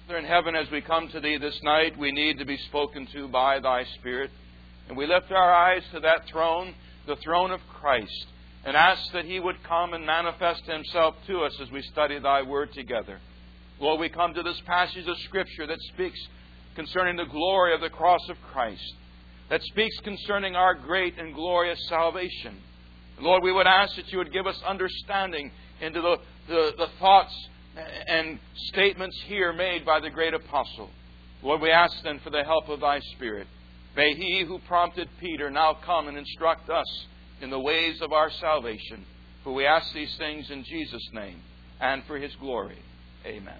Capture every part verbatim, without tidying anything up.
Father in heaven, as we come to Thee this night, we need to be spoken to by Thy Spirit. And we lift our eyes to that throne, the throne of Christ, and ask that He would come and manifest Himself to us as we study Thy Word together. Lord, we come to this passage of Scripture that speaks concerning the glory of the cross of Christ, that speaks concerning our great and glorious salvation. Lord, we would ask that You would give us understanding into the, the, the thoughts and statements here made by the great apostle. Lord, we ask then for the help of Thy Spirit. May He who prompted Peter now come and instruct us in the ways of our salvation. For we ask these things in Jesus' name and for His glory. Amen.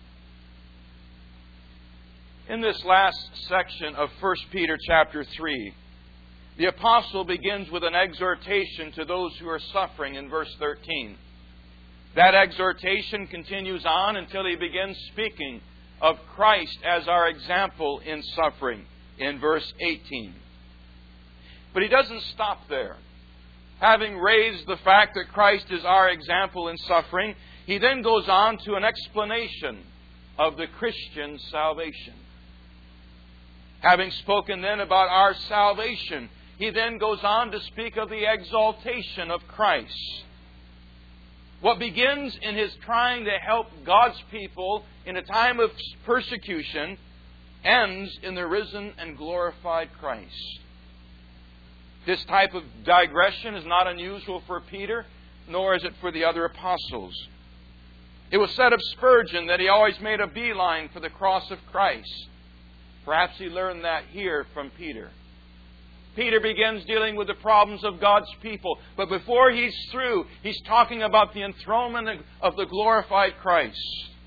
In this last section of First Peter chapter three, the apostle begins with an exhortation to those who are suffering in verse thirteen. That exhortation continues on until he begins speaking of Christ as our example in suffering in verse eighteen. But he doesn't stop there. Having raised the fact that Christ is our example in suffering, he then goes on to an explanation of the Christian salvation. Having spoken then about our salvation, he then goes on to speak of the exaltation of Christ. What begins in his trying to help God's people in a time of persecution ends in the risen and glorified Christ. This type of digression is not unusual for Peter, nor is it for the other apostles. It was said of Spurgeon that he always made a beeline for the cross of Christ. Perhaps he learned that here from Peter. Peter begins dealing with the problems of God's people. But before he's through, he's talking about the enthronement of the glorified Christ.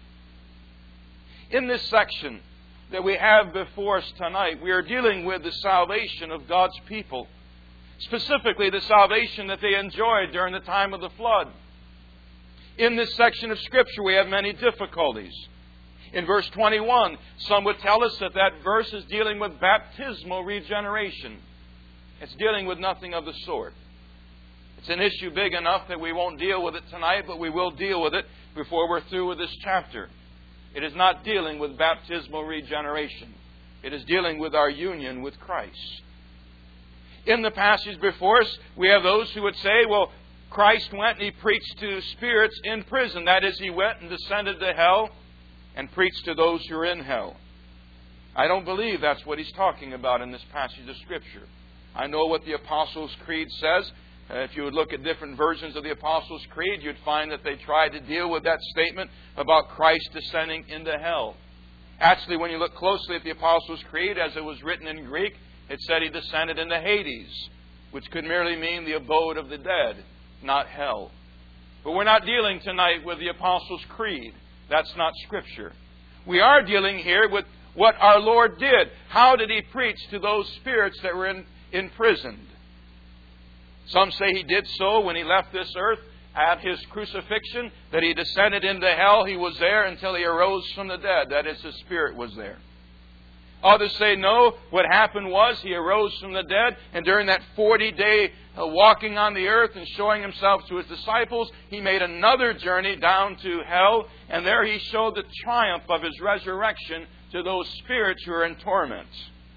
In this section that we have before us tonight, we are dealing with the salvation of God's people. Specifically, the salvation that they enjoyed during the time of the flood. In this section of Scripture, we have many difficulties. In verse twenty-one, some would tell us that that verse is dealing with baptismal regeneration. It's dealing with nothing of the sort. It's an issue big enough that we won't deal with it tonight, but we will deal with it before we're through with this chapter. It is not dealing with baptismal regeneration. It is dealing with our union with Christ. In the passage before us, we have those who would say, well, Christ went and He preached to spirits in prison. That is, He went and descended to hell and preached to those who are in hell. I don't believe that's what he's talking about in this passage of Scripture. I know what the Apostles' Creed says. Uh, if you would look at different versions of the Apostles' Creed, you'd find that they tried to deal with that statement about Christ descending into hell. Actually, when you look closely at the Apostles' Creed, as it was written in Greek, it said He descended into Hades, which could merely mean the abode of the dead, not hell. But we're not dealing tonight with the Apostles' Creed. That's not Scripture. We are dealing here with what our Lord did. How did He preach to those spirits that were in, imprisoned? Some say He did so when He left this earth at His crucifixion, that He descended into hell. He was there until He arose from the dead. That is, His Spirit was there. Others say, no, what happened was He arose from the dead, and during that forty-day uh, walking on the earth and showing Himself to His disciples, He made another journey down to hell, and there He showed the triumph of His resurrection to those spirits who are in torment.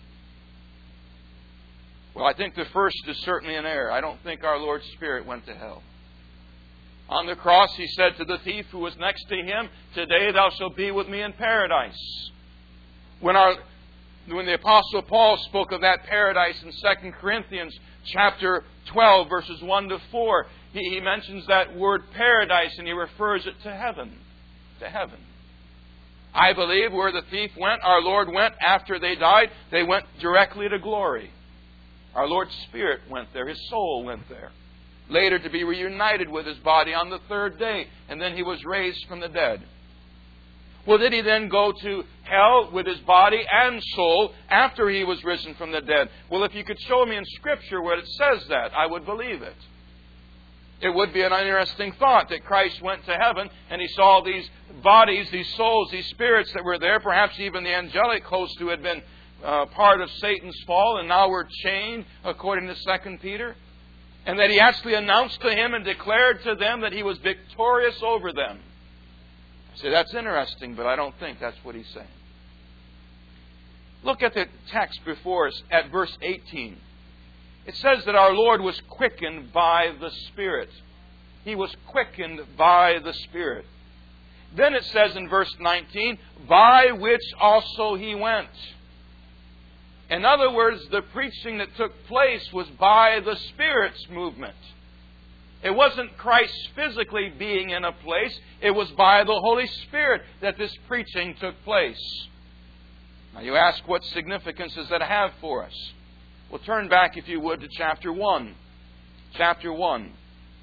Well, I think the first is certainly an error. I don't think our Lord's Spirit went to hell. On the cross, He said to the thief who was next to Him, today thou shalt be with me in paradise. When our When the Apostle Paul spoke of that paradise in Second Corinthians chapter twelve, verses one to four, he, he mentions that word paradise and he refers it to heaven. To heaven. I believe where the thief went, our Lord went after they died. They went directly to glory. Our Lord's Spirit went there. His soul went there. Later to be reunited with His body on the third day. And then He was raised from the dead. Well, did He then go to hell with His body and soul after He was risen from the dead? Well, if you could show me in Scripture where it says that, I would believe it. It would be an interesting thought that Christ went to heaven and He saw these bodies, these souls, these spirits that were there, perhaps even the angelic host who had been uh, part of Satan's fall and now were chained, according to Second Peter. And that He actually announced to him and declared to them that He was victorious over them. I say, that's interesting, but I don't think that's what He's saying. Look at the text before us at verse eighteen. It says that our Lord was quickened by the Spirit. He was quickened by the Spirit. Then it says in verse nineteen, by which also He went. In other words, the preaching that took place was by the Spirit's movement. It wasn't Christ physically being in a place. It was by the Holy Spirit that this preaching took place. Now you ask, what significance does that have for us? Well, turn back, if you would, to chapter one. Chapter one.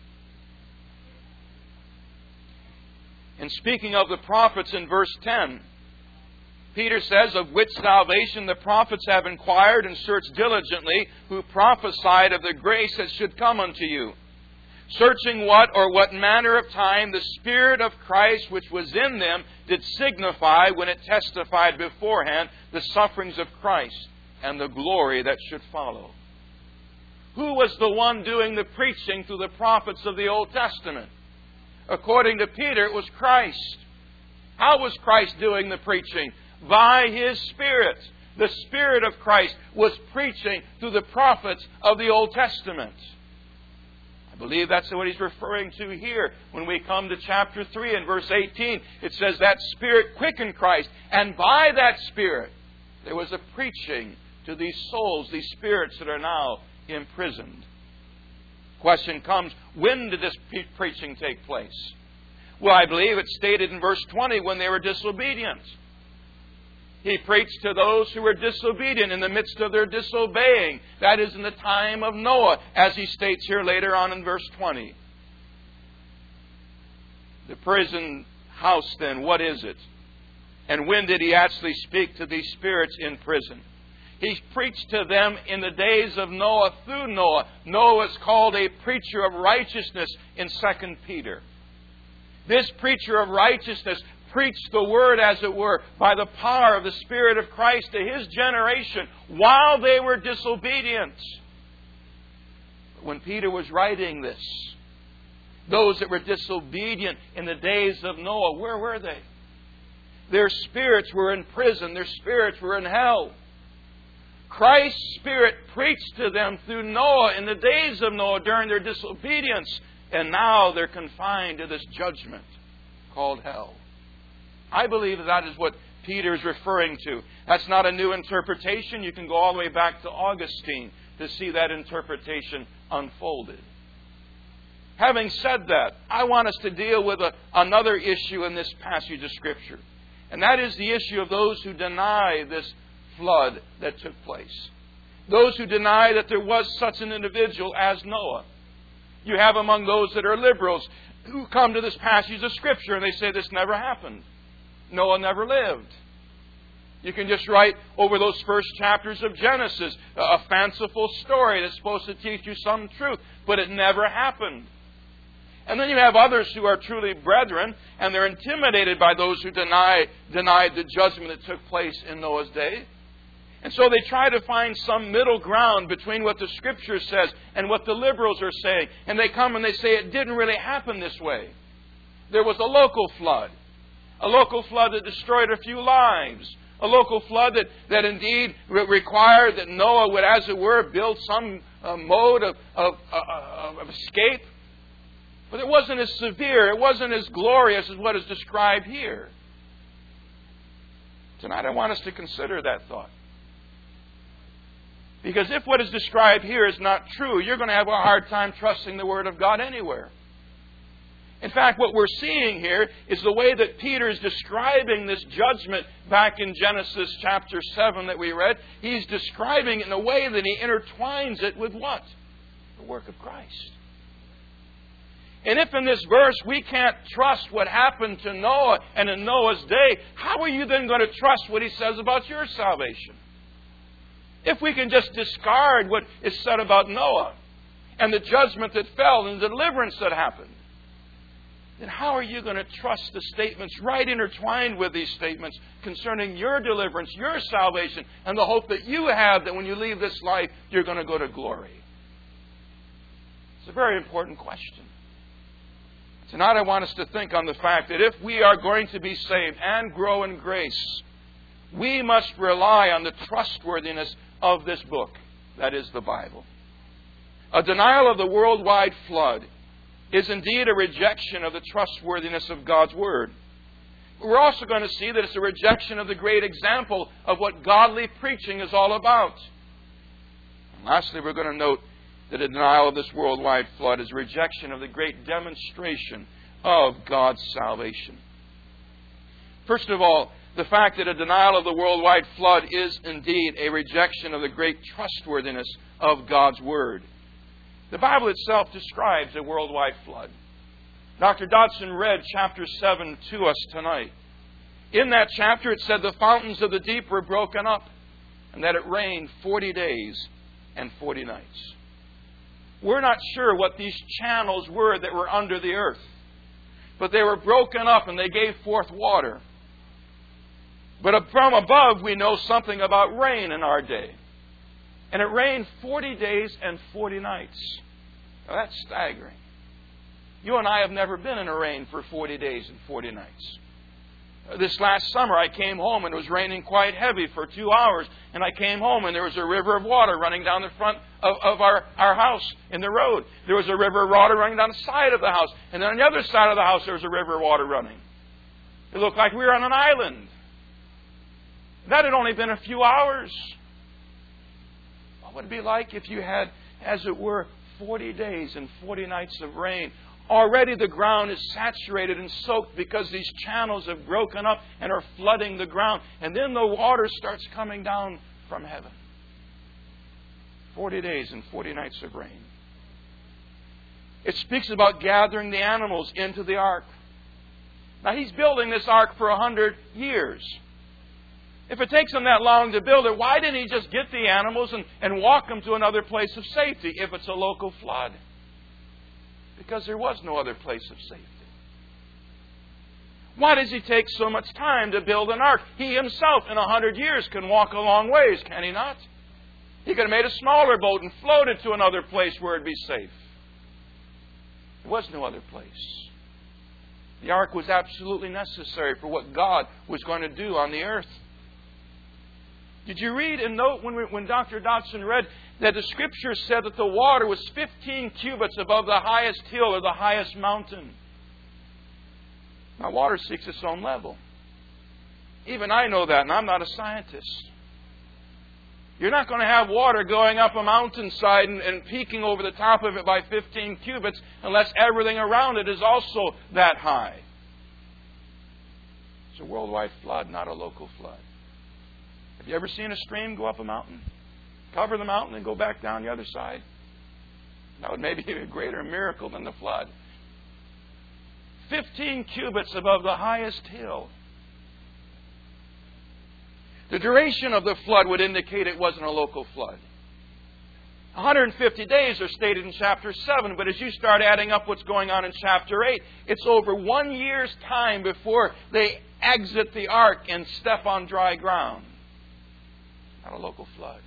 In speaking of the prophets in verse ten, Peter says, of which salvation the prophets have inquired and searched diligently, who prophesied of the grace that should come unto you. Searching what or what manner of time the Spirit of Christ which was in them did signify when it testified beforehand the sufferings of Christ and the glory that should follow. Who was the one doing the preaching through the prophets of the Old Testament? According to Peter, it was Christ. How was Christ doing the preaching? By His Spirit. The Spirit of Christ was preaching through the prophets of the Old Testament. I believe that's what he's referring to here. When we come to chapter three and verse eighteen, it says that Spirit quickened Christ. And by that Spirit, there was a preaching to these souls, these spirits that are now imprisoned. Question comes, when did this preaching take place? Well, I believe it's stated in verse twenty, when they were disobedient. He preached to those who were disobedient in the midst of their disobeying. That is in the time of Noah, as he states here later on in verse twenty. The prison house then, what is it? And when did He actually speak to these spirits in prison? He preached to them in the days of Noah through Noah. Noah is called a preacher of righteousness in Second Peter. This preacher of righteousness preached the Word, as it were, by the power of the Spirit of Christ to his generation while they were disobedient. When Peter was writing this, those that were disobedient in the days of Noah, where were they? Their spirits were in prison. Their spirits were in hell. Christ's Spirit preached to them through Noah in the days of Noah during their disobedience. And now they're confined to this judgment called hell. I believe that is what Peter is referring to. That's not a new interpretation. You can go all the way back to Augustine to see that interpretation unfolded. Having said that, I want us to deal with a, another issue in this passage of Scripture. And that is the issue of those who deny this flood that took place. Those who deny that there was such an individual as Noah. You have among those that are liberals who come to this passage of Scripture and they say this never happened. Noah never lived. You can just write over those first chapters of Genesis a fanciful story that's supposed to teach you some truth, but it never happened. And then you have others who are truly brethren, and they're intimidated by those who deny denied the judgment that took place in Noah's day. And so they try to find some middle ground between what the Scripture says and what the liberals are saying. And they come and they say it didn't really happen this way. There was a local flood. A local flood that destroyed a few lives. A local flood that, that indeed required that Noah would, as it were, build some uh, mode of, of, uh, of escape. But it wasn't as severe, it wasn't as glorious as what is described here. Tonight I want us to consider that thought. Because if what is described here is not true, you're going to have a hard time trusting the Word of God anywhere. In fact, what we're seeing here is the way that Peter is describing this judgment back in Genesis chapter seven that we read. He's describing it in a way that he intertwines it with what? The work of Christ. And if in this verse we can't trust what happened to Noah and in Noah's day, how are you then going to trust what he says about your salvation? If we can just discard what is said about Noah and the judgment that fell and the deliverance that happened, then how are you going to trust the statements right intertwined with these statements concerning your deliverance, your salvation, and the hope that you have that when you leave this life, you're going to go to glory? It's a very important question. Tonight I want us to think on the fact that if we are going to be saved and grow in grace, we must rely on the trustworthiness of this book, that is the Bible. A denial of the worldwide flood is indeed a rejection of the trustworthiness of God's Word. We're also going to see that it's a rejection of the great example of what godly preaching is all about. And lastly, we're going to note that a denial of this worldwide flood is a rejection of the great demonstration of God's salvation. First of all, the fact that a denial of the worldwide flood is indeed a rejection of the great trustworthiness of God's Word. The Bible itself describes a worldwide flood. Doctor Dodson read chapter seven to us tonight. In that chapter it said the fountains of the deep were broken up and that it rained forty days and forty nights. We're not sure what these channels were that were under the earth, but they were broken up and they gave forth water. But from above we know something about rain in our day. And it rained forty days and forty nights. Now that's staggering. You and I have never been in a rain for forty days and forty nights. This last summer I came home and it was raining quite heavy for two hours. And I came home and there was a river of water running down the front of, of our, our house in the road. There was a river of water running down the side of the house. And then on the other side of the house there was a river of water running. It looked like we were on an island. That had only been a few hours. What would it be like if you had, as it were, forty days and forty nights of rain? Already the ground is saturated and soaked because these channels have broken up and are flooding the ground. And then the water starts coming down from heaven. Forty days and forty nights of rain. It speaks about gathering the animals into the ark. Now he's building this ark for a hundred years. If it takes him that long to build it, why didn't he just get the animals and, and walk them to another place of safety if it's a local flood? Because there was no other place of safety. Why does he take so much time to build an ark? He himself in a hundred years can walk a long ways, can he not? He could have made a smaller boat and floated to another place where it'd be safe. There was no other place. The ark was absolutely necessary for what God was going to do on the earth. Did you read and note when, we, when Doctor Dodson read that the Scripture said that the water was fifteen cubits above the highest hill or the highest mountain? Now, water seeks its own level. Even I know that, and I'm not a scientist. You're not going to have water going up a mountainside and, and peaking over the top of it by fifteen cubits unless everything around it is also that high. It's a worldwide flood, not a local flood. Have you ever seen a stream go up a mountain, cover the mountain, and go back down the other side? That would maybe be a greater miracle than the flood. Fifteen cubits above the highest hill. The duration of the flood would indicate it wasn't a local flood. one hundred fifty days are stated in chapter seven, but as you start adding up what's going on in chapter eight, it's over one year's time before they exit the ark and step on dry ground. Not a local flood.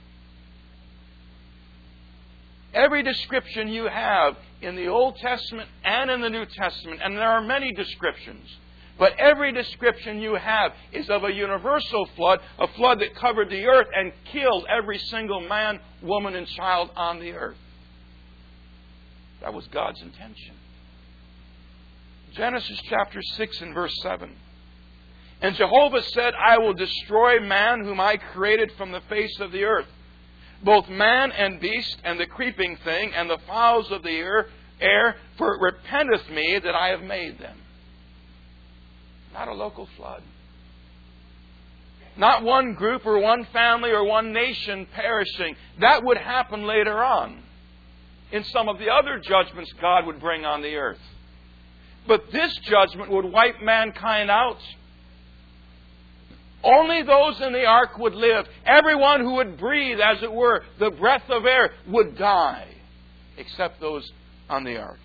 Every description you have in the Old Testament and in the New Testament, and there are many descriptions, but every description you have is of a universal flood, a flood that covered the earth and killed every single man, woman, and child on the earth. That was God's intention. Genesis chapter six and verse seven. And Jehovah said, I will destroy man whom I created from the face of the earth, both man and beast, and the creeping thing, and the fowls of the air, air, for it repenteth me that I have made them. Not a local flood. Not one group or one family or one nation perishing. That would happen later on in some of the other judgments God would bring on the earth. But this judgment would wipe mankind out. Only those in the ark would live. Everyone who would breathe, as it were, the breath of air would die, except those on the ark.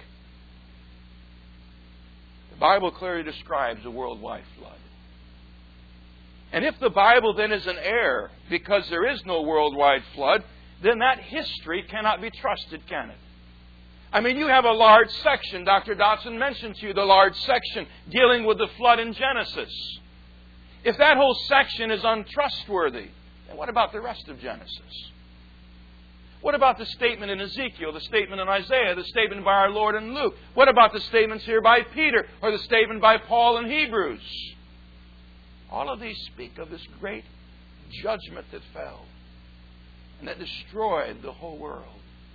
The Bible clearly describes a worldwide flood. And if the Bible then is an error because there is no worldwide flood, then that history cannot be trusted, can it? I mean, you have a large section. Doctor Dodson mentioned to you the large section dealing with the flood in Genesis. If that whole section is untrustworthy, then what about the rest of Genesis? What about the statement in Ezekiel, the statement in Isaiah, the statement by our Lord in Luke? What about the statements here by Peter or the statement by Paul in Hebrews? All of these speak of this great judgment that fell and that destroyed the whole world.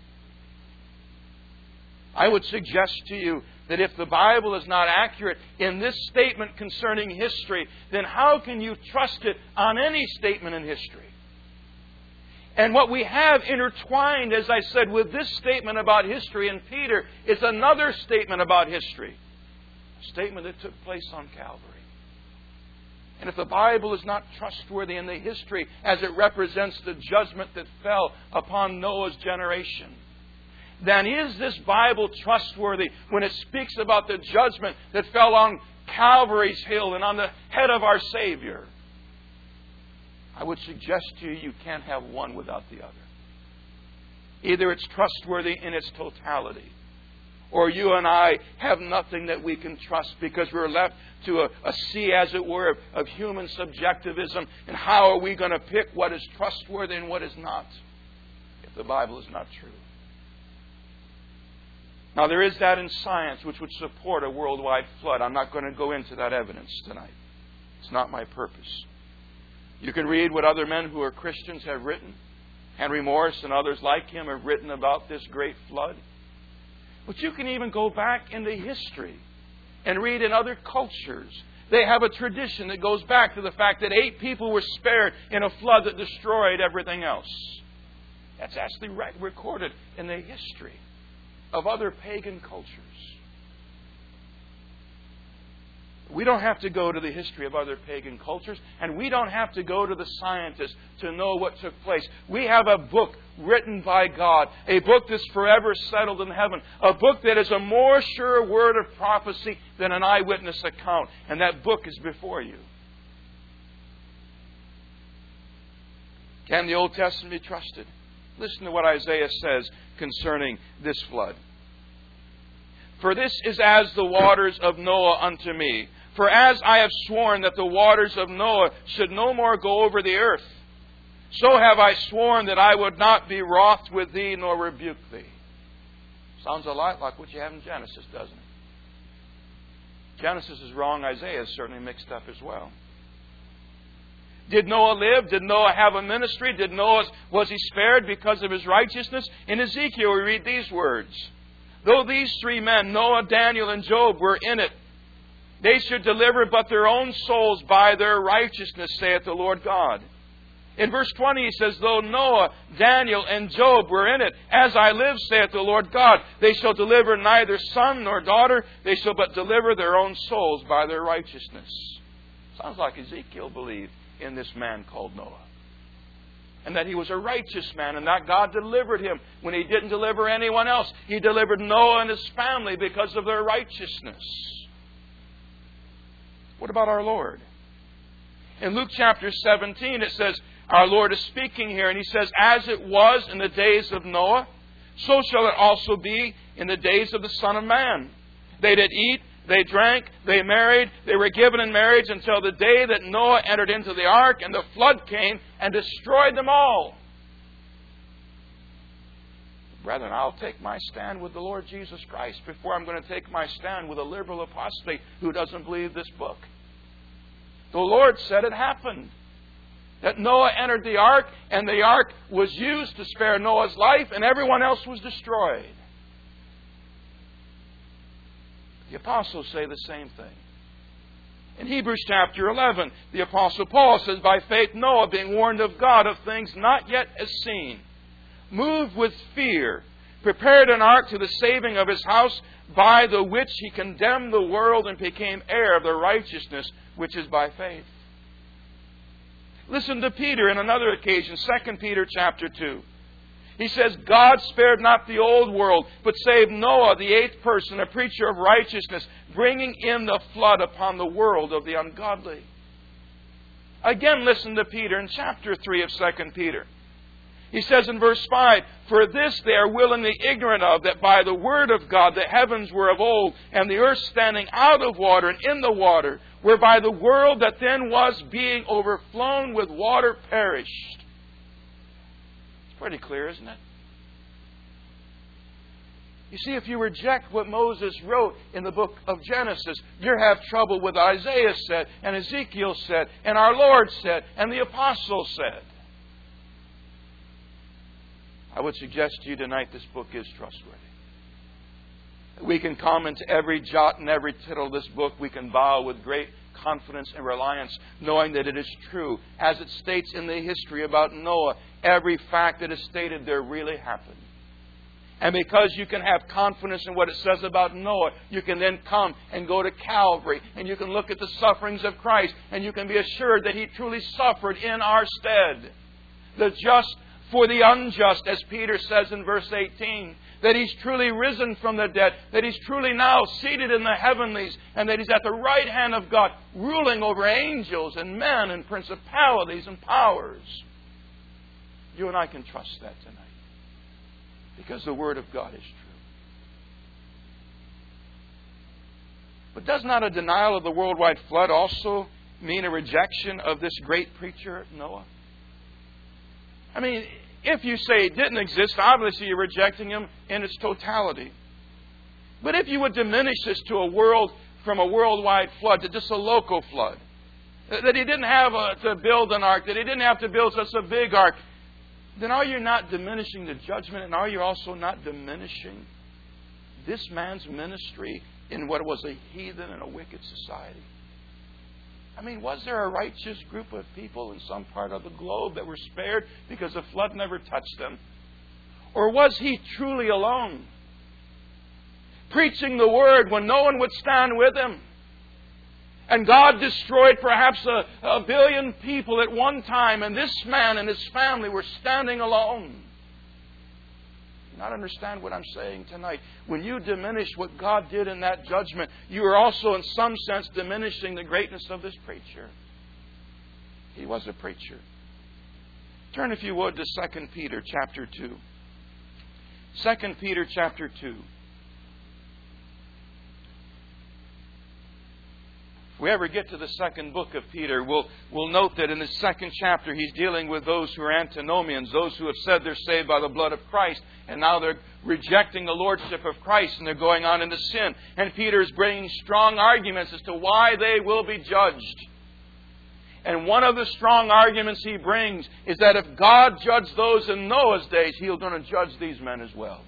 I would suggest to you that if the Bible is not accurate in this statement concerning history, then how can you trust it on any statement in history? And what we have intertwined, as I said, with this statement about history in Peter is another statement about history. A statement that took place on Calvary. And if the Bible is not trustworthy in the history as it represents the judgment that fell upon Noah's generation, then is this Bible trustworthy when it speaks about the judgment that fell on Calvary's hill and on the head of our Savior? I would suggest to you, you can't have one without the other. Either it's trustworthy in its totality, or you and I have nothing that we can trust because we're left to a, a sea, as it were, of, of human subjectivism. And how are we going to pick what is trustworthy and what is not if the Bible is not true? Now, there is that in science which would support a worldwide flood. I'm not going to go into that evidence tonight. It's not my purpose. You can read what other men who are Christians have written. Henry Morris and others like him have written about this great flood. But you can even go back into history and read in other cultures. They have a tradition that goes back to the fact that eight people were spared in a flood that destroyed everything else. That's actually recorded in the history of other pagan cultures. We don't have to go to the history of other pagan cultures, and we don't have to go to the scientists to know what took place. We have a book written by God, a book that's forever settled in heaven, a book that is a more sure word of prophecy than an eyewitness account, and that book is before you. Can the Old Testament be trusted? Listen to what Isaiah says concerning this flood. For this is as the waters of Noah unto me. For as I have sworn that the waters of Noah should no more go over the earth, so have I sworn that I would not be wroth with thee nor rebuke thee. Sounds a lot like what you have in Genesis, doesn't it? Genesis is wrong. Isaiah is certainly mixed up as well. Did Noah live? Did Noah have a ministry? Did Noah, was he spared because of his righteousness? In Ezekiel we read these words. Though these three men, Noah, Daniel, and Job, were in it, they should deliver but their own souls by their righteousness, saith the Lord God. In verse twenty he says, though Noah, Daniel, and Job were in it, as I live, saith the Lord God, they shall deliver neither son nor daughter, they shall but deliver their own souls by their righteousness. Sounds like Ezekiel believed in this man called Noah. And that he was a righteous man, and that God delivered him when He didn't deliver anyone else. He delivered Noah and his family because of their righteousness. What about our Lord? In Luke chapter seventeen it says, our Lord is speaking here, and He says, as it was in the days of Noah, so shall it also be in the days of the Son of Man. They did eat, they drank, they married, they were given in marriage until the day that Noah entered into the ark and the flood came and destroyed them all. Brethren, I'll take my stand with the Lord Jesus Christ before I'm going to take my stand with a liberal apostate who doesn't believe this book. The Lord said it happened. That Noah entered the ark and the ark was used to spare Noah's life and everyone else was destroyed. The apostles say the same thing. In Hebrews chapter eleven, the apostle Paul says, by faith Noah, being warned of God of things not yet as seen, moved with fear, prepared an ark to the saving of his house, by the which he condemned the world and became heir of the righteousness which is by faith. Listen to Peter in another occasion, Second Peter chapter two. He says, God spared not the old world, but saved Noah, the eighth person, a preacher of righteousness, bringing in the flood upon the world of the ungodly. Again, listen to Peter in chapter three of Second Peter. He says in verse five, for this they are willingly ignorant of, that by the word of God the heavens were of old, and the earth standing out of water and in the water, whereby the world that then was being overflown with water perished. It's pretty clear, isn't it? You see, if you reject what Moses wrote in the book of Genesis, you have trouble with what Isaiah said, and Ezekiel said, and our Lord said, and the apostles said. I would suggest to you tonight this book is trustworthy. We can come into every jot and every tittle of this book. We can bow with great confidence and reliance, knowing that it is true. As it states in the history about Noah, every fact that is stated there really happened. And because you can have confidence in what it says about Noah, you can then come and go to Calvary, and you can look at the sufferings of Christ, and you can be assured that He truly suffered in our stead. The just for the unjust, as Peter says in verse eighteen, that He's truly risen from the dead, that He's truly now seated in the heavenlies, and that He's at the right hand of God, ruling over angels and men and principalities and powers. You and I can trust that tonight, because the Word of God is true. But does not a denial of the worldwide flood also mean a rejection of this great preacher, Noah? I mean, if you say it didn't exist, obviously you're rejecting him in its totality. But if you would diminish this to a world, from a worldwide flood to just a local flood, that he didn't have a, to build an ark, that he didn't have to build such a big ark, then are you not diminishing the judgment, and are you also not diminishing this man's ministry in what was a heathen and a wicked society? I mean, was there a righteous group of people in some part of the globe that were spared because the flood never touched them? Or was he truly alone, preaching the Word when no one would stand with him? And God destroyed perhaps a, a billion people at one time, and this man and his family were standing alone. You not understand what I'm saying tonight? When you diminish what God did in that judgment, you are also in some sense diminishing the greatness of this preacher. He was a preacher. Turn, if you would, to Second Peter chapter two. Second Peter chapter two. If we ever get to the second book of Peter, we'll, we'll note that in the second chapter he's dealing with those who are antinomians, those who have said they're saved by the blood of Christ, and now they're rejecting the lordship of Christ and they're going on into sin. And Peter is bringing strong arguments as to why they will be judged. And one of the strong arguments he brings is that if God judged those in Noah's days, He's going to judge these men as well.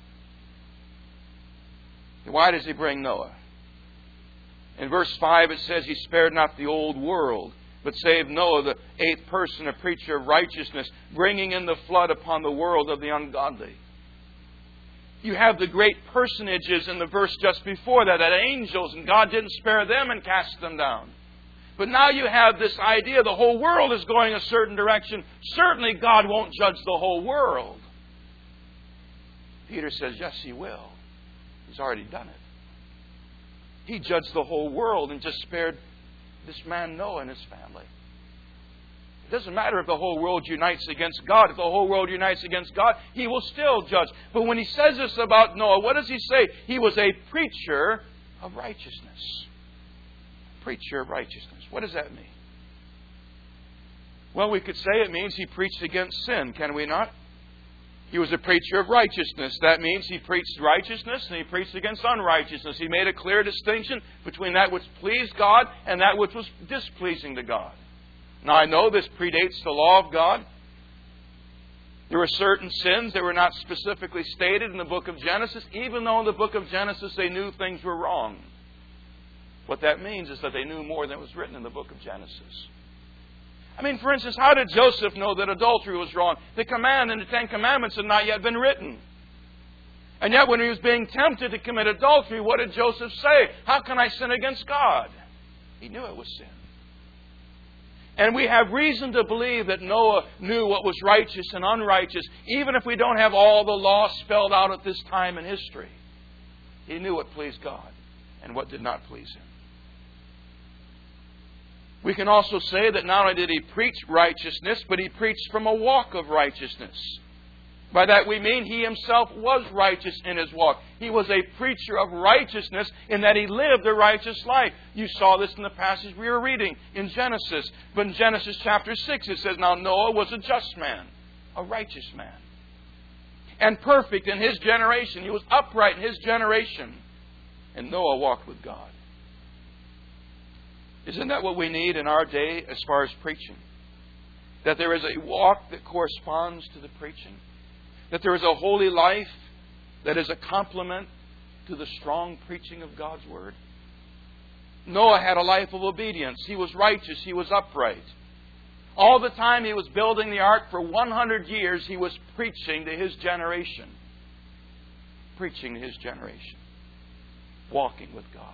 Why does he bring Noah? In verse five it says, He spared not the old world, but saved Noah, the eighth person, a preacher of righteousness, bringing in the flood upon the world of the ungodly. You have the great personages in the verse just before that, that angels, and God didn't spare them and cast them down. But now you have this idea the whole world is going a certain direction. Certainly God won't judge the whole world. Peter says, yes, He will. He's already done it. He judged the whole world and just spared this man Noah and his family. It doesn't matter if the whole world unites against God. If the whole world unites against God, He will still judge. But when He says this about Noah, what does He say? He was a preacher of righteousness. Preacher of righteousness. What does that mean? Well, we could say it means He preached against sin, can we not? He was a preacher of righteousness. That means He preached righteousness and He preached against unrighteousness. He made a clear distinction between that which pleased God and that which was displeasing to God. Now, I know this predates the law of God. There were certain sins that were not specifically stated in the book of Genesis, even though in the book of Genesis they knew things were wrong. What that means is that they knew more than was written in the book of Genesis. I mean, for instance, how did Joseph know that adultery was wrong? The command in the Ten Commandments had not yet been written. And yet when he was being tempted to commit adultery, what did Joseph say? How can I sin against God? He knew it was sin. And we have reason to believe that Noah knew what was righteous and unrighteous, even if we don't have all the law spelled out at this time in history. He knew what pleased God and what did not please Him. We can also say that not only did he preach righteousness, but he preached from a walk of righteousness. By that we mean he himself was righteous in his walk. He was a preacher of righteousness in that he lived a righteous life. You saw this in the passage we were reading in Genesis. But in Genesis chapter six it says, now Noah was a just man, a righteous man, and perfect in his generation. He was upright in his generation. And Noah walked with God. Isn't that what we need in our day as far as preaching? That there is a walk that corresponds to the preaching? That there is a holy life that is a complement to the strong preaching of God's Word? Noah had a life of obedience. He was righteous. He was upright. All the time he was building the ark for one hundred years, he was preaching to his generation. Preaching to his generation. Walking with God.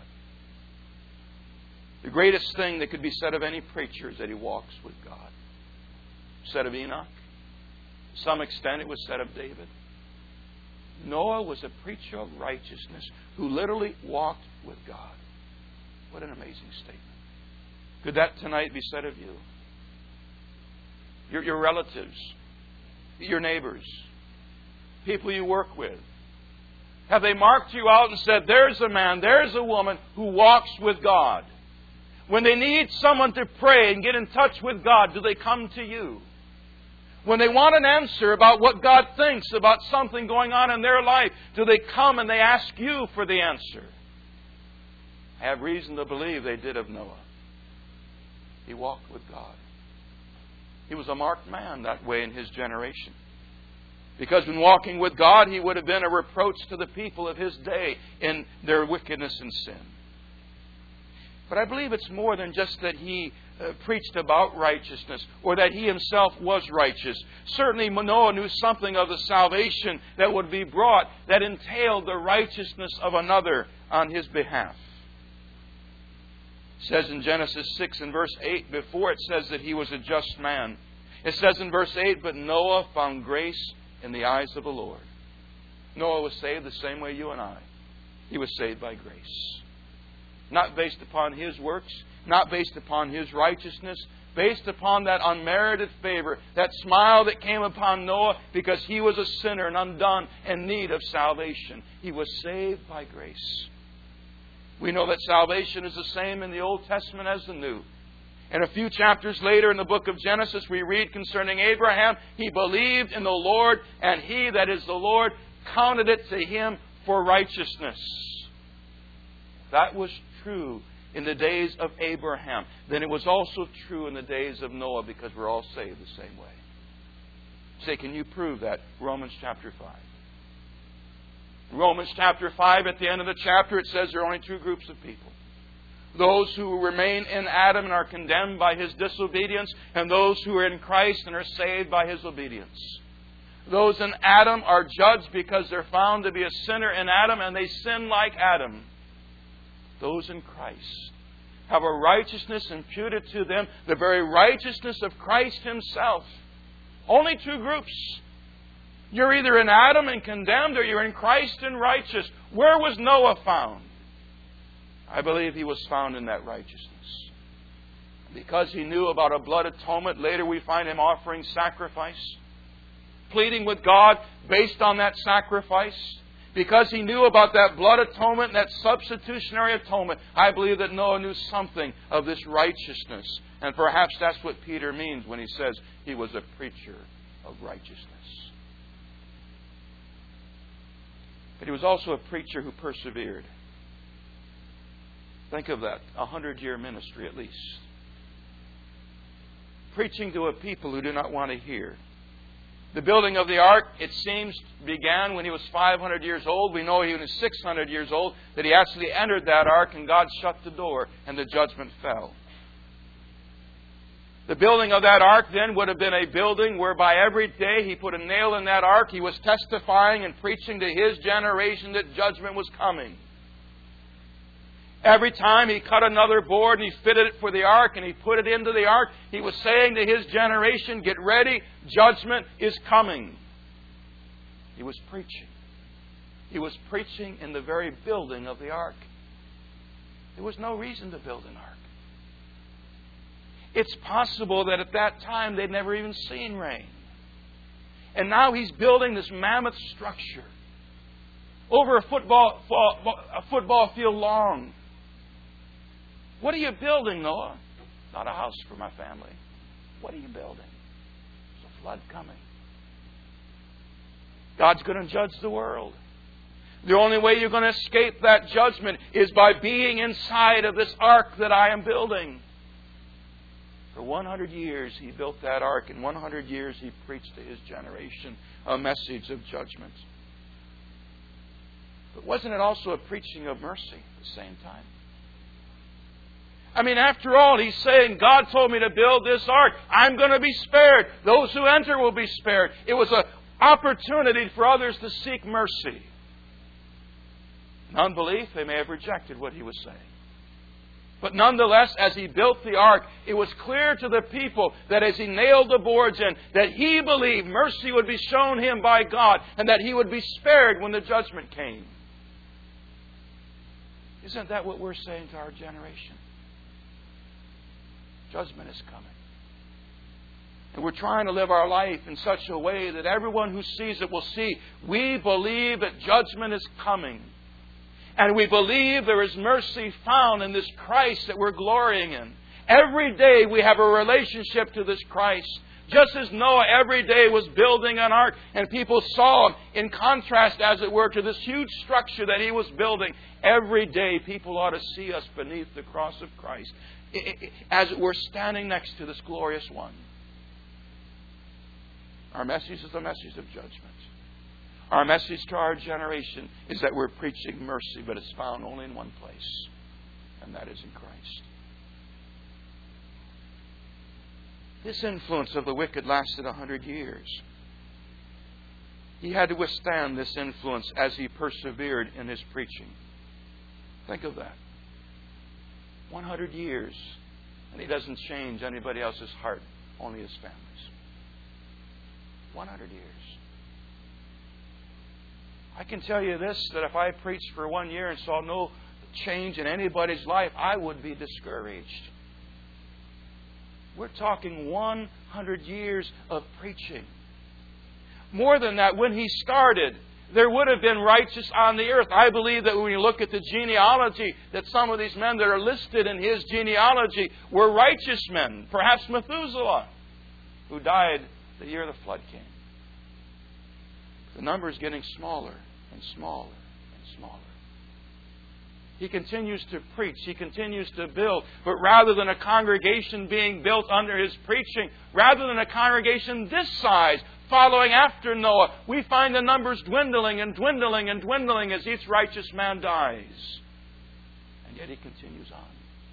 The greatest thing that could be said of any preacher is that he walks with God. Said of Enoch. To some extent it was said of David. Noah was a preacher of righteousness who literally walked with God. What an amazing statement. Could that tonight be said of you? Your, your relatives, your neighbors, people you work with. Have they marked you out and said, there's a man, there's a woman who walks with God? When they need someone to pray and get in touch with God, do they come to you? When they want an answer about what God thinks about something going on in their life, do they come and they ask you for the answer? I have reason to believe they did of Noah. He walked with God. He was a marked man that way in his generation. Because when walking with God, he would have been a reproach to the people of his day in their wickedness and sin. But I believe it's more than just that he uh, preached about righteousness or that he himself was righteous. Certainly Noah knew something of the salvation that would be brought that entailed the righteousness of another on his behalf. It says in Genesis six and verse eight, before it says that he was a just man, it says in verse eight, but Noah found grace in the eyes of the Lord. Noah was saved the same way you and I. He was saved by grace. Not based upon his works, not based upon his righteousness, based upon that unmerited favor, that smile that came upon Noah because he was a sinner and undone in need of salvation. He was saved by grace. We know that salvation is the same in the Old Testament as the New. And a few chapters later in the book of Genesis, we read concerning Abraham, he believed in the Lord, and he, that is the Lord, counted it to him for righteousness. That was true in the days of Abraham. Then it was also true in the days of Noah, because we're all saved the same way. Say, can you prove that? Romans chapter five. Romans chapter five, at the end of the chapter, it says there are only two groups of people. Those who remain in Adam and are condemned by his disobedience, and those who are in Christ and are saved by his obedience. Those in Adam are judged because they're found to be a sinner in Adam, and they sin like Adam. Those in Christ have a righteousness imputed to them, the very righteousness of Christ himself. Only two groups. You're either in Adam and condemned, or you're in Christ and righteous. Where was Noah found? I believe he was found in that righteousness. Because he knew about a blood atonement, later we find him offering sacrifice, pleading with God based on that sacrifice. Because he knew about that blood atonement and that substitutionary atonement, I believe that Noah knew something of this righteousness. And perhaps that's what Peter means when he says he was a preacher of righteousness. But he was also a preacher who persevered. Think of that, a hundred-year ministry at least. Preaching to a people who do not want to hear. The building of the ark, it seems, began when he was five hundred years old. We know he was six hundred years old, that he actually entered that ark and God shut the door and the judgment fell. The building of that ark then would have been a building whereby every day he put a nail in that ark. He was testifying and preaching to his generation that judgment was coming. Every time he cut another board and he fitted it for the ark and he put it into the ark, he was saying to his generation, get ready, judgment is coming. He was preaching. He was preaching in the very building of the ark. There was no reason to build an ark. It's possible that at that time they'd never even seen rain. And now he's building this mammoth structure over a football, a football field long. What are you building, Noah? Not a house for my family. What are you building? There's a flood coming. God's going to judge the world. The only way you're going to escape that judgment is by being inside of this ark that I am building. For one hundred years he built that ark. In one hundred years he preached to his generation a message of judgment. But wasn't it also a preaching of mercy at the same time? I mean, after all, he's saying, God told me to build this ark. I'm going to be spared. Those who enter will be spared. It was an opportunity for others to seek mercy. In unbelief, they may have rejected what he was saying. But nonetheless, as he built the ark, it was clear to the people that as he nailed the boards in, that he believed mercy would be shown him by God and that he would be spared when the judgment came. Isn't that what we're saying to our generation? Judgment is coming. And we're trying to live our life in such a way that everyone who sees it will see we believe that judgment is coming. And we believe there is mercy found in this Christ that we're glorying in. Every day we have a relationship to this Christ. Just as Noah every day was building an ark and people saw him in contrast, as it were, to this huge structure that he was building. Every day people ought to see us beneath the cross of Christ, as we're standing next to this glorious one. Our message is a message of judgment. Our message to our generation is that we're preaching mercy, but it's found only in one place, and that is in Christ. This influence of the wicked lasted a hundred years. He had to withstand this influence as he persevered in his preaching. Think of that. one hundred years, and he doesn't change anybody else's heart, only his family's. one hundred years. I can tell you this, that if I preached for one year and saw no change in anybody's life, I would be discouraged. We're talking one hundred years of preaching. More than that, when he started, there would have been righteous on the earth. I believe that when you look at the genealogy, that some of these men that are listed in his genealogy were righteous men. Perhaps Methuselah, who died the year the flood came. The number is getting smaller and smaller and smaller. He continues to preach. He continues to build. But rather than a congregation being built under his preaching, rather than a congregation this size following after Noah, we find the numbers dwindling and dwindling and dwindling as each righteous man dies. And yet he continues on.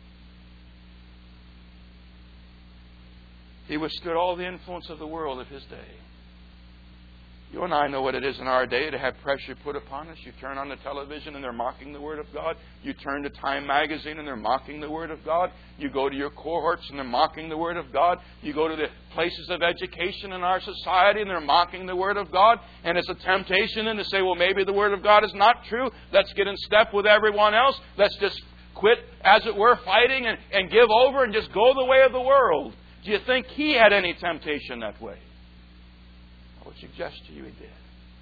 He withstood all the influence of the world of his day. You and I know what it is in our day to have pressure put upon us. You turn on the television and they're mocking the Word of God. You turn to Time magazine and they're mocking the Word of God. You go to your cohorts and they're mocking the Word of God. You go to the places of education in our society and they're mocking the Word of God. And it's a temptation then to say, well, maybe the Word of God is not true. Let's get in step with everyone else. Let's just quit, as it were, fighting and, and give over and just go the way of the world. Do you think he had any temptation that way? I would suggest to you he did.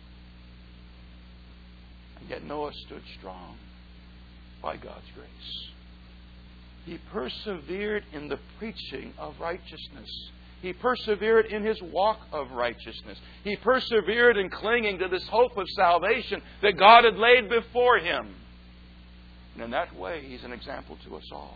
And yet Noah stood strong by God's grace. He persevered in the preaching of righteousness. He persevered in his walk of righteousness. He persevered in clinging to this hope of salvation that God had laid before him. And in that way, he's an example to us all.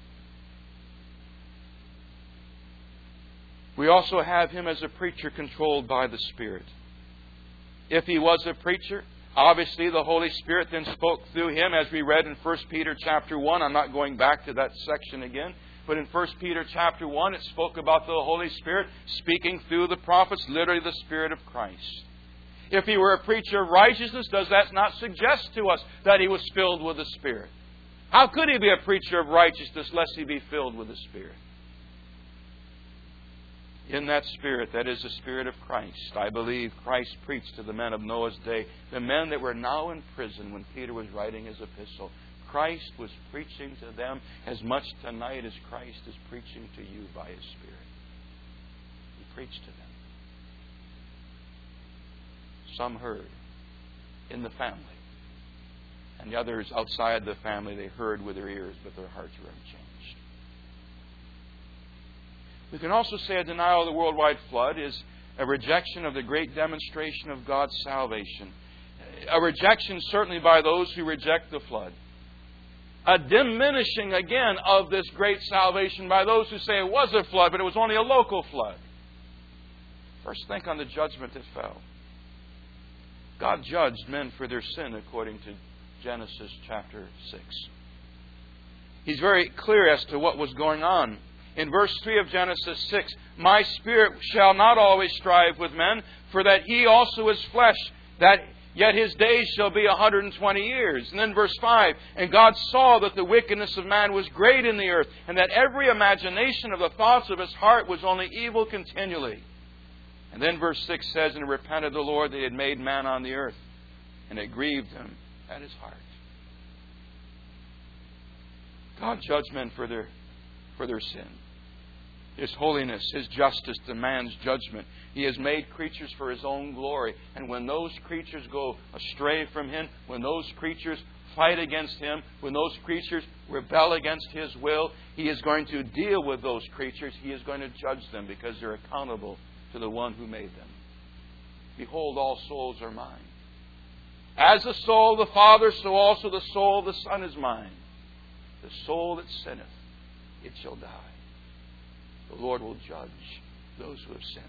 We also have him as a preacher controlled by the Spirit. If he was a preacher, obviously the Holy Spirit then spoke through him, as we read in First Peter chapter one. I'm not going back to that section again. But in First Peter chapter one, it spoke about the Holy Spirit speaking through the prophets, literally the Spirit of Christ. If he were a preacher of righteousness, does that not suggest to us that he was filled with the Spirit? How could he be a preacher of righteousness lest he be filled with the Spirit? In that Spirit, that is the Spirit of Christ, I believe Christ preached to the men of Noah's day, the men that were now in prison when Peter was writing his epistle. Christ was preaching to them as much tonight as Christ is preaching to you by His Spirit. He preached to them. Some heard in the family. And the others outside the family, they heard with their ears, but their hearts were unchanged. We can also say a denial of the worldwide flood is a rejection of the great demonstration of God's salvation. A rejection certainly by those who reject the flood. A diminishing again of this great salvation by those who say it was a flood, but it was only a local flood. First, think on the judgment that fell. God judged men for their sin according to Genesis chapter six. He's very clear as to what was going on. In verse three of Genesis six, "My spirit shall not always strive with men, for that he also is flesh, that yet his days shall be a hundred and twenty years." And then verse five, "And God saw that the wickedness of man was great in the earth, and that every imagination of the thoughts of his heart was only evil continually." And then verse six says, "And repented the Lord that he had made man on the earth, and it grieved him at his heart." God judged men for their, for their sin. His holiness, His justice demands judgment. He has made creatures for His own glory. And when those creatures go astray from Him, when those creatures fight against Him, when those creatures rebel against His will, He is going to deal with those creatures. He is going to judge them because they're accountable to the one who made them. "Behold, all souls are mine. As the soul of the Father, so also the soul of the Son is mine. The soul that sinneth, it shall die." The Lord will judge those who have sinned.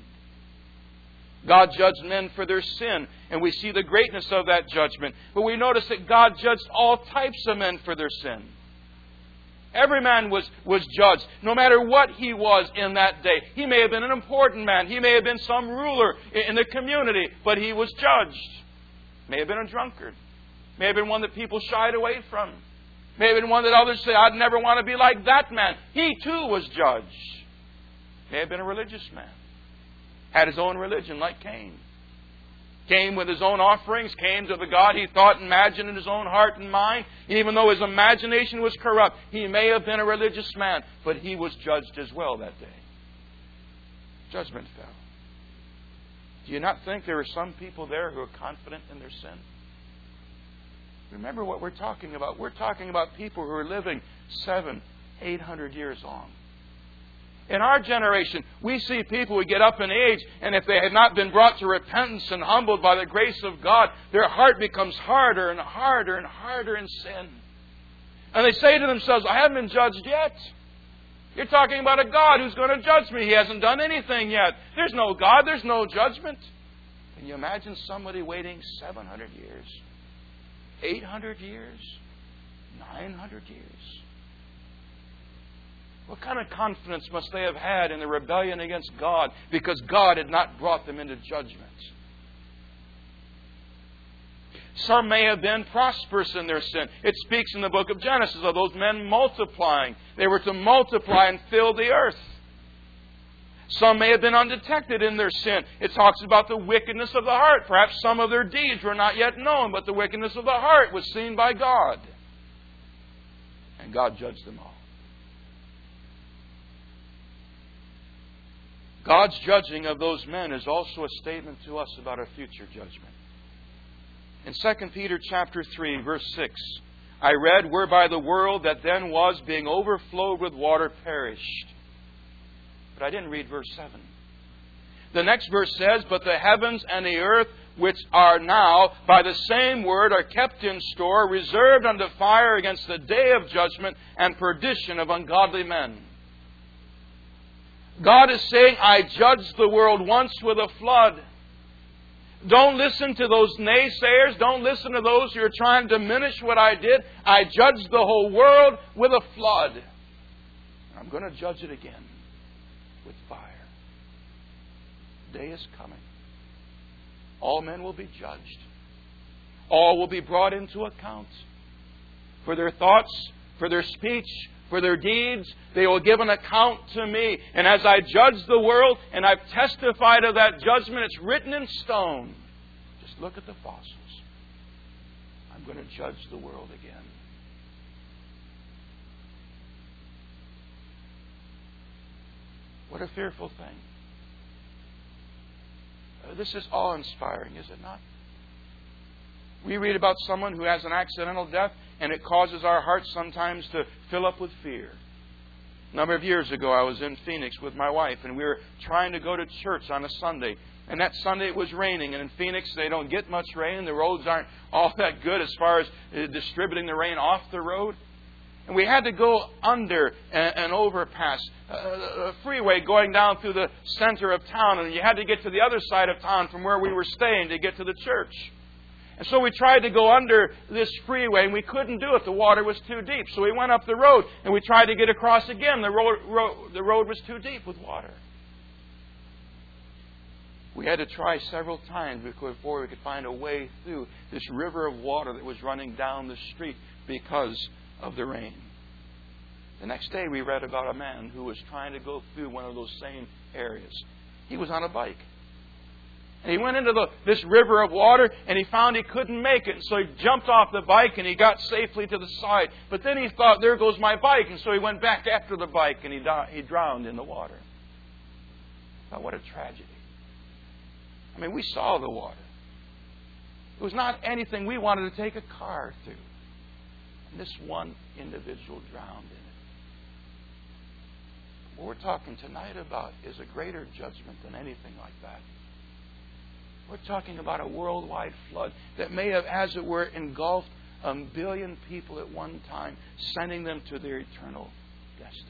God judged men for their sin, and we see the greatness of that judgment. But we notice that God judged all types of men for their sin. Every man was, was judged, no matter what he was in that day. He may have been an important man. He may have been some ruler in the community, but he was judged. May have been a drunkard. May have been one that people shied away from. May have been one that others say, "I'd never want to be like that man." He too was judged. May have been a religious man. Had his own religion like Cain. Came with his own offerings, came to the God he thought and imagined in his own heart and mind. Even though his imagination was corrupt, he may have been a religious man, but he was judged as well that day. Judgment fell. Do you not think there are some people there who are confident in their sin? Remember what we're talking about. We're talking about people who are living seven, eight hundred years long. In our generation, we see people who get up in age, and if they have not been brought to repentance and humbled by the grace of God, their heart becomes harder and harder and harder in sin. And they say to themselves, "I haven't been judged yet." You're talking about a God who's going to judge me. He hasn't done anything yet. There's no God. There's no judgment. Can you imagine somebody waiting seven hundred years? eight hundred years? nine hundred years? What kind of confidence must they have had in the rebellion against God because God had not brought them into judgment? Some may have been prosperous in their sin. It speaks in the book of Genesis of those men multiplying. They were to multiply and fill the earth. Some may have been undetected in their sin. It talks about the wickedness of the heart. Perhaps some of their deeds were not yet known, but the wickedness of the heart was seen by God. And God judged them all. God's judging of those men is also a statement to us about our future judgment. In Second Peter chapter three, verse six, I read, "Whereby the world that then was, being overflowed with water, perished." But I didn't read verse seven. The next verse says, "But the heavens and the earth, which are now, by the same word, are kept in store, reserved unto fire against the day of judgment and perdition of ungodly men." God is saying, I judged the world once with a flood. Don't listen to those naysayers. Don't listen to those who are trying to diminish what I did. I judged the whole world with a flood. I'm going to judge it again with fire. The day is coming. All men will be judged. All will be brought into account for their thoughts, for their speech, for their deeds. They will give an account to me. And as I judge the world, and I've testified of that judgment, it's written in stone. Just look at the fossils. I'm going to judge the world again. What a fearful thing. Uh, this is awe-inspiring, is it not? We read about someone who has an accidental death, and it causes our hearts sometimes to fill up with fear. A number of years ago, I was in Phoenix with my wife, and we were trying to go to church on a Sunday. And that Sunday it was raining, and in Phoenix they don't get much rain. The roads aren't all that good as far as distributing the rain off the road. And we had to go under an overpass, a freeway going down through the center of town, and you had to get to the other side of town from where we were staying to get to the church. And so we tried to go under this freeway, and we couldn't do it. The water was too deep. So we went up the road, and we tried to get across again. The road, road, the road was too deep with water. We had to try several times before we could find a way through this river of water that was running down the street because of the rain. The next day we read about a man who was trying to go through one of those same areas. He was on a bike. And he went into the, this river of water, and he found he couldn't make it. So he jumped off the bike and he got safely to the side. But then he thought, there goes my bike. And so he went back after the bike and he, di- he drowned in the water. Now, what a tragedy. I mean, we saw the water. It was not anything we wanted to take a car through. And this one individual drowned in it. What we're talking tonight about is a greater judgment than anything like that. We're talking about a worldwide flood that may have, as it were, engulfed a billion people at one time, sending them to their eternal destiny.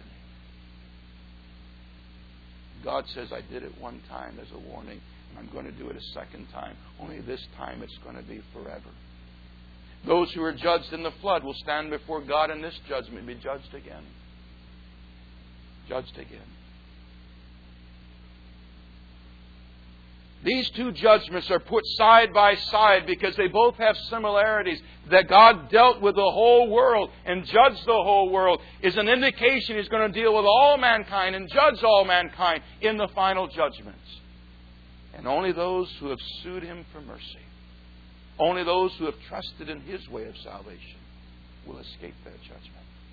God says, I did it one time as a warning. I'm going to do it a second time. Only this time it's going to be forever. Those who are judged in the flood will stand before God in this judgment and be judged again. Judged again. These two judgments are put side by side because they both have similarities. That God dealt with the whole world and judged the whole world is an indication He's going to deal with all mankind and judge all mankind in the final judgments. And only those who have sued Him for mercy, only those who have trusted in His way of salvation will escape that judgment.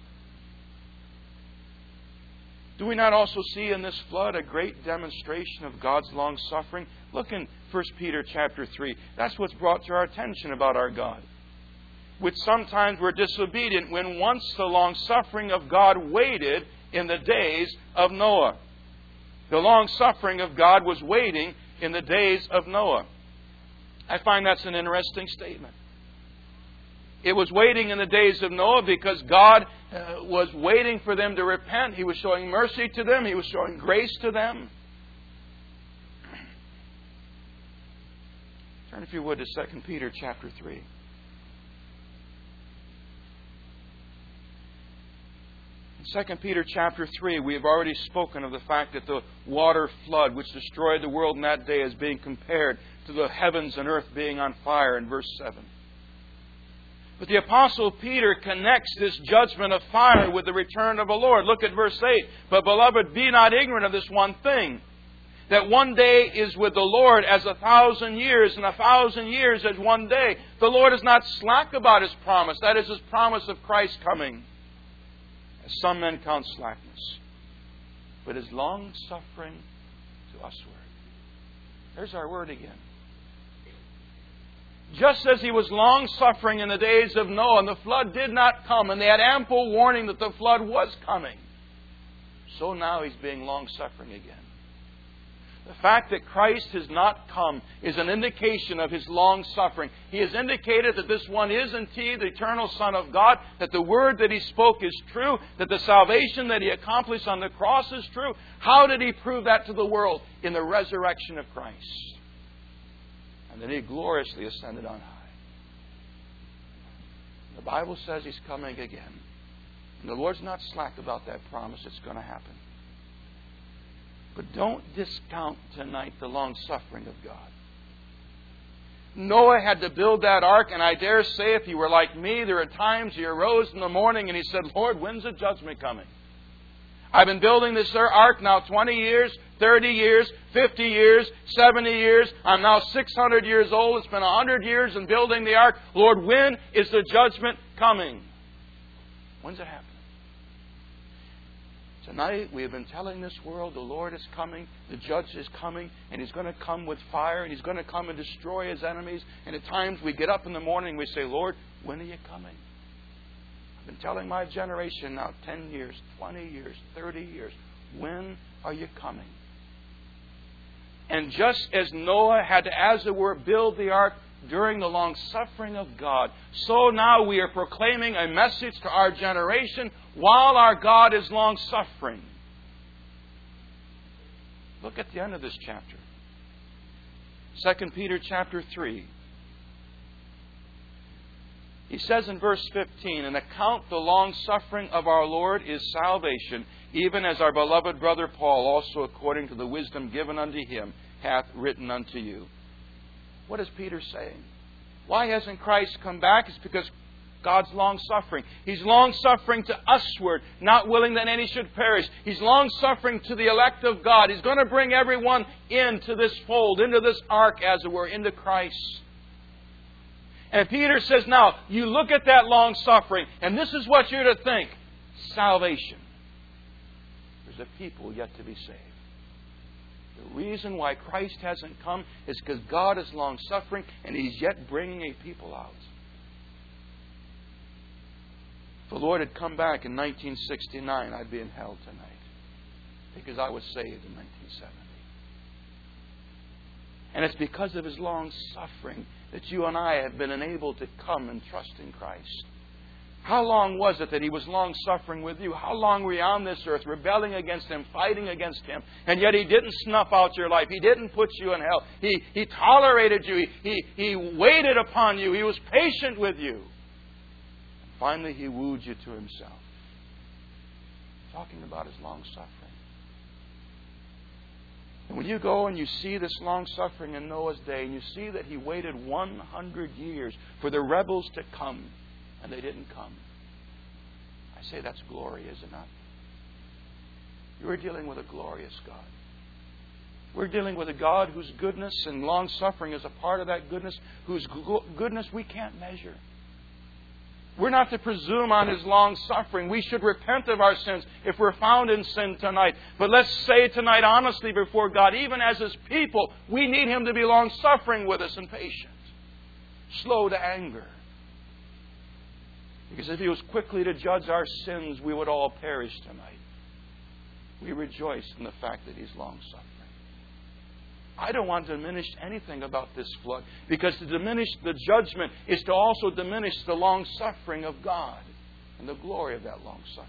Do we not also see in this flood a great demonstration of God's long-suffering? Look in First Peter chapter three. That's what's brought to our attention about our God. Which sometimes we're disobedient when once the long-suffering of God waited in the days of Noah. The long-suffering of God was waiting in the days of Noah. I find that's an interesting statement. It was waiting in the days of Noah because God uh, was waiting for them to repent. He was showing mercy to them. He was showing grace to them. Turn, if you would, to Second Peter chapter three. In Second Peter chapter three, we have already spoken of the fact that the water flood which destroyed the world in that day is being compared to the heavens and earth being on fire in verse seven. But the Apostle Peter connects this judgment of fire with the return of the Lord. Look at verse eight. But, beloved, be not ignorant of this one thing, that one day is with the Lord as a thousand years, and a thousand years as one day. The Lord is not slack about His promise. That is His promise of Christ coming, as some men count slackness, but is long-suffering to usward. There's our word again. Just as He was long-suffering in the days of Noah, and the flood did not come, and they had ample warning that the flood was coming, so now He's being long-suffering again. The fact that Christ has not come is an indication of His long-suffering. He has indicated that this one is indeed the eternal Son of God, that the word that He spoke is true, that the salvation that He accomplished on the cross is true. How did He prove that to the world? In the resurrection of Christ. And then He gloriously ascended on high. The Bible says He's coming again. And the Lord's not slack about that promise. It's going to happen. But don't discount tonight the long-suffering of God. Noah had to build that ark, and I dare say if you were like me, there are times he arose in the morning and he said, Lord, when's the judgment coming? I've been building this ark now twenty years, thirty years, fifty years, seventy years. I'm now six hundred years old. It's been one hundred years in building the ark. Lord, when is the judgment coming? When's it happening? Tonight we have been telling this world the Lord is coming, the Judge is coming, and He's going to come with fire, and He's going to come and destroy His enemies. And at times we get up in the morning and we say, Lord, when are you coming? I've been telling my generation now ten years, twenty years, thirty years, when are you coming? And just as Noah had to, as it were, build the ark during the long suffering of God, so now we are proclaiming a message to our generation while our God is long suffering. Look at the end of this chapter. Second Peter chapter three. He says in verse fifteen, "And account the long suffering of our Lord is salvation, even as our beloved brother Paul also according to the wisdom given unto him hath written unto you." What is Peter saying? Why hasn't Christ come back? It's because God's long-suffering. He's long-suffering to usward, not willing that any should perish. He's long-suffering to the elect of God. He's going to bring everyone into this fold, into this ark, as it were, into Christ. And Peter says, now, you look at that long-suffering, and this is what you're to think. Salvation. There's a people yet to be saved. The reason why Christ hasn't come is because God is long-suffering and He's yet bringing a people out. If the Lord had come back in nineteen sixty-nine, I'd be in hell tonight because I was saved in nineteen seventy. And it's because of His long-suffering that you and I have been enabled to come and trust in Christ. How long was it that He was long-suffering with you? How long were you on this earth rebelling against Him, fighting against Him? And yet He didn't snuff out your life. He didn't put you in hell. He, he tolerated you. He, he, he waited upon you. He was patient with you. And finally, He wooed you to Himself. Talking about His long-suffering. And when you go and you see this long-suffering in Noah's day, and you see that he waited one hundred years for the rebels to come, and they didn't come. I say that's glory, is it not? You're dealing with a glorious God. We're dealing with a God whose goodness and long-suffering is a part of that goodness, whose goodness we can't measure. We're not to presume on His long-suffering. We should repent of our sins if we're found in sin tonight. But let's say tonight honestly before God, even as His people, we need Him to be long-suffering with us and patient. Slow to anger. Because if He was quickly to judge our sins, we would all perish tonight. We rejoice in the fact that He's long-suffering. I don't want to diminish anything about this flood, because to diminish the judgment is to also diminish the long-suffering of God and the glory of that long-suffering.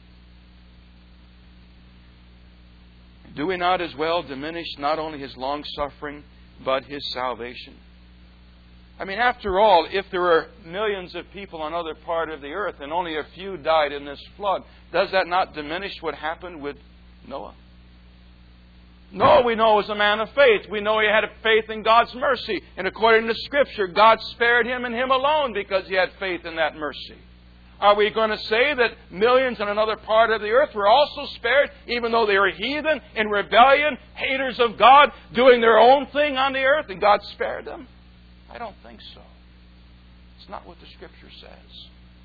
Do we not as well diminish not only His long-suffering, but His salvation? I mean, after all, if there were millions of people on other part of the earth and only a few died in this flood, does that not diminish what happened with Noah? Noah, we know, was a man of faith. We know he had faith in God's mercy. And according to Scripture, God spared him and him alone because he had faith in that mercy. Are we going to say that millions in another part of the earth were also spared, even though they were heathen, in rebellion, haters of God, doing their own thing on the earth, and God spared them? I don't think so. It's not what the Scripture says.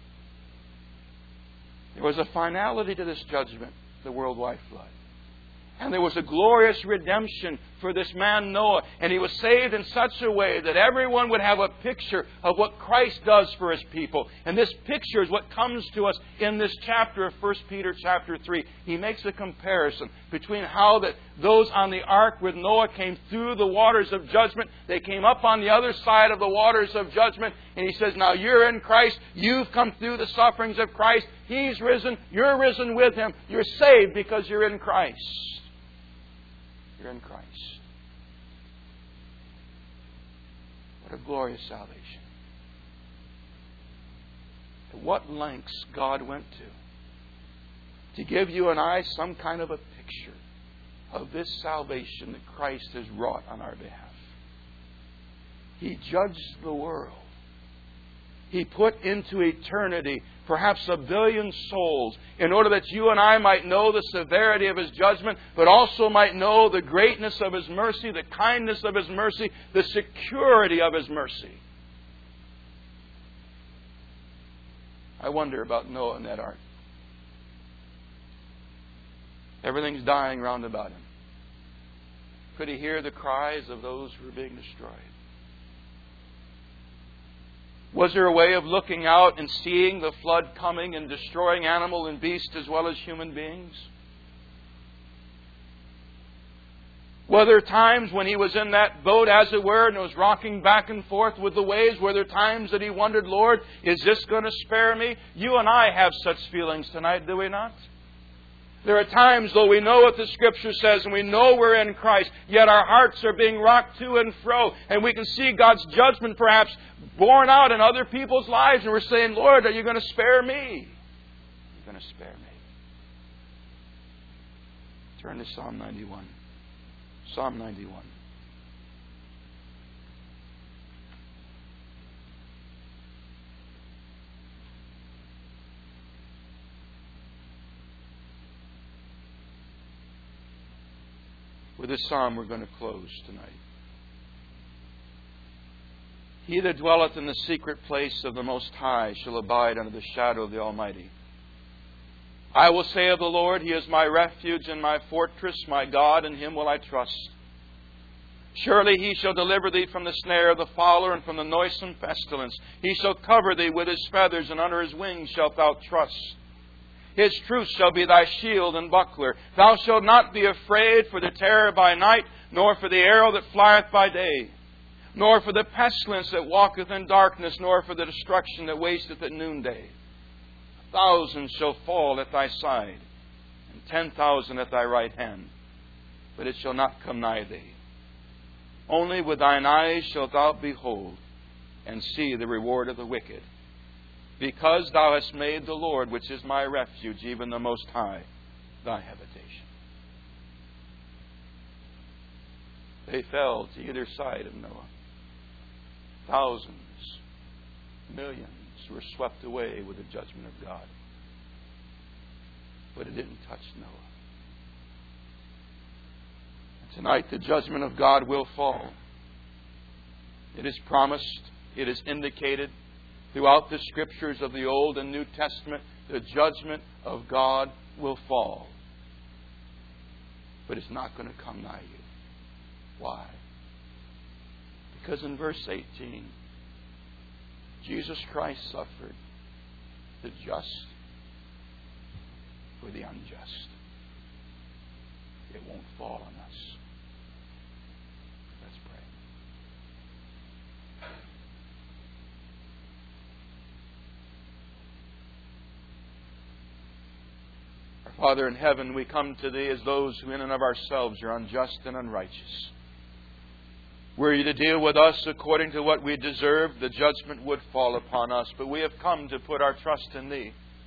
There was a finality to this judgment, the worldwide flood. And there was a glorious redemption for this man Noah. And he was saved in such a way that everyone would have a picture of what Christ does for His people. And this picture is what comes to us in this chapter of First Peter chapter three. He makes a comparison between how that those on the ark with Noah came through the waters of judgment. They came up on the other side of the waters of judgment. And he says, now you're in Christ. You've come through the sufferings of Christ. He's risen. You're risen with Him. You're saved because you're in Christ. You're in Christ. What a glorious salvation. To what lengths God went to to give you and I some kind of a picture of this salvation that Christ has wrought on our behalf. He judged the world. He put into eternity perhaps a billion souls in order that you and I might know the severity of His judgment, but also might know the greatness of His mercy, the kindness of His mercy, the security of His mercy. I wonder about Noah and that ark. Everything's dying round about him. Could he hear the cries of those who were being destroyed? Was there a way of looking out and seeing the flood coming and destroying animal and beast as well as human beings? Were there times when he was in that boat, as it were, and was rocking back and forth with the waves? Were there times that he wondered, Lord, is this going to spare me? You and I have such feelings tonight, do we not? There are times, though we know what the Scripture says and we know we're in Christ, yet our hearts are being rocked to and fro, and we can see God's judgment perhaps borne out in other people's lives, and we're saying, Lord, are you going to spare me? Are you going to spare me? Turn to Psalm ninety-one. Psalm ninety-one. With this psalm we're going to close tonight. He that dwelleth in the secret place of the Most High shall abide under the shadow of the Almighty. I will say of the Lord, He is my refuge and my fortress, my God, in Him will I trust. Surely He shall deliver thee from the snare of the fowler and from the noisome pestilence. He shall cover thee with His feathers, and under His wings shalt thou trust. His truth shall be thy shield and buckler. Thou shalt not be afraid for the terror by night, nor for the arrow that flieth by day, nor for the pestilence that walketh in darkness, nor for the destruction that wasteth at noonday. A thousand shall fall at thy side, and ten thousand at thy right hand, but it shall not come nigh thee. Only with thine eyes shalt thou behold, and see the reward of the wicked. Because thou hast made the Lord, which is my refuge, even the Most High, thy habitation. They fell to either side of Noah. Thousands, millions were swept away with the judgment of God. But it didn't touch Noah. And tonight the judgment of God will fall. It is promised, it is indicated throughout the Scriptures of the Old and New Testament. The judgment of God will fall. But it's not going to come nigh you. Why? Because in verse eighteen, Jesus Christ suffered the just for the unjust. It won't fall on us. Let's pray. Our Father in heaven, we come to Thee as those who in and of ourselves are unjust and unrighteous. Were You to deal with us according to what we deserve, the judgment would fall upon us. But we have come to put our trust in Thee.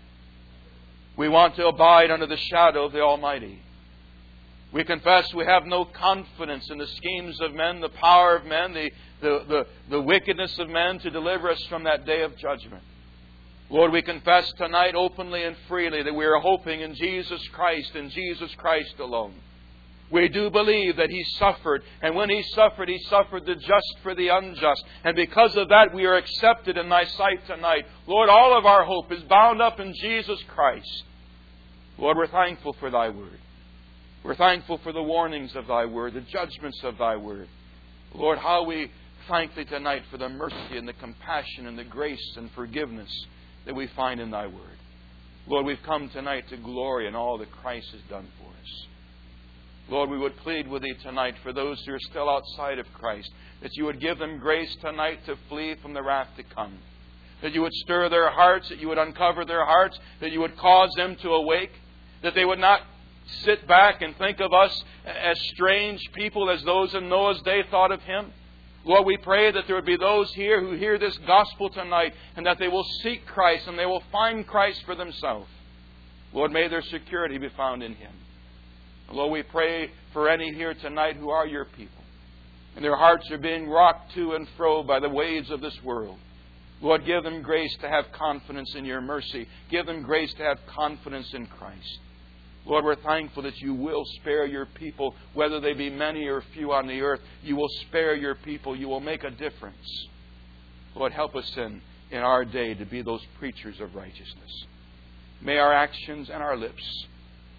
We want to abide under the shadow of the Almighty. We confess we have no confidence in the schemes of men, the power of men, the, the, the, the wickedness of men to deliver us from that day of judgment. Lord, we confess tonight openly and freely that we are hoping in Jesus Christ and Jesus Christ alone. We do believe that He suffered, and when He suffered, He suffered the just for the unjust. And because of that, we are accepted in Thy sight tonight. Lord, all of our hope is bound up in Jesus Christ. Lord, we're thankful for Thy Word. We're thankful for the warnings of Thy Word, the judgments of Thy Word. Lord, how we thank Thee tonight for the mercy and the compassion and the grace and forgiveness that we find in Thy Word. Lord, we've come tonight to glory in all that Christ has done for us. Lord, we would plead with Thee tonight for those who are still outside of Christ, that You would give them grace tonight to flee from the wrath to come. That You would stir their hearts, that You would uncover their hearts, that You would cause them to awake, that they would not sit back and think of us as strange people as those in Noah's day thought of him. Lord, we pray that there would be those here who hear this gospel tonight and that they will seek Christ and they will find Christ for themselves. Lord, may their security be found in Him. Lord, we pray for any here tonight who are Your people, and their hearts are being rocked to and fro by the waves of this world. Lord, give them grace to have confidence in Your mercy. Give them grace to have confidence in Christ. Lord, we're thankful that You will spare Your people, whether they be many or few on the earth. You will spare Your people. You will make a difference. Lord, help us in, in our day to be those preachers of righteousness. May our actions and our lips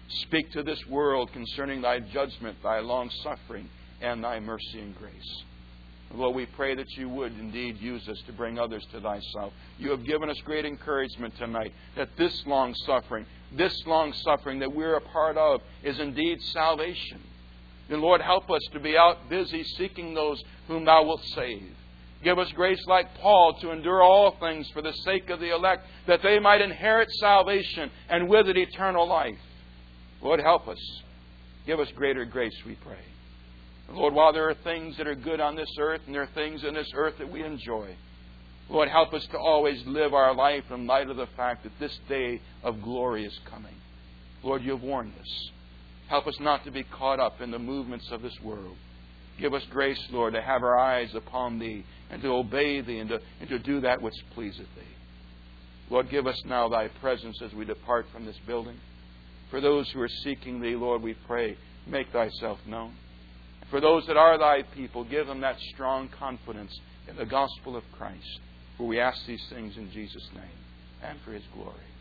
Speak to this world concerning Thy judgment, Thy long-suffering, and Thy mercy and grace. Lord, we pray that You would indeed use us to bring others to Thyself. You have given us great encouragement tonight that this long-suffering, this long-suffering that we're a part of is indeed salvation. And Lord, help us to be out busy seeking those whom Thou wilt save. Give us grace like Paul to endure all things for the sake of the elect, that they might inherit salvation and with it eternal life. Lord, help us. Give us greater grace, we pray. Lord, while there are things that are good on this earth and there are things in this earth that we enjoy, Lord, help us to always live our life in light of the fact that this day of glory is coming. Lord, You have warned us. Help us not to be caught up in the movements of this world. Give us grace, Lord, to have our eyes upon Thee and to obey Thee and to, and to do that which pleaseth Thee. Lord, give us now Thy presence as we depart from this building. For those who are seeking Thee, Lord, we pray, make Thyself known. For those that are Thy people, give them that strong confidence in the gospel of Christ. For we ask these things in Jesus' name and for His glory.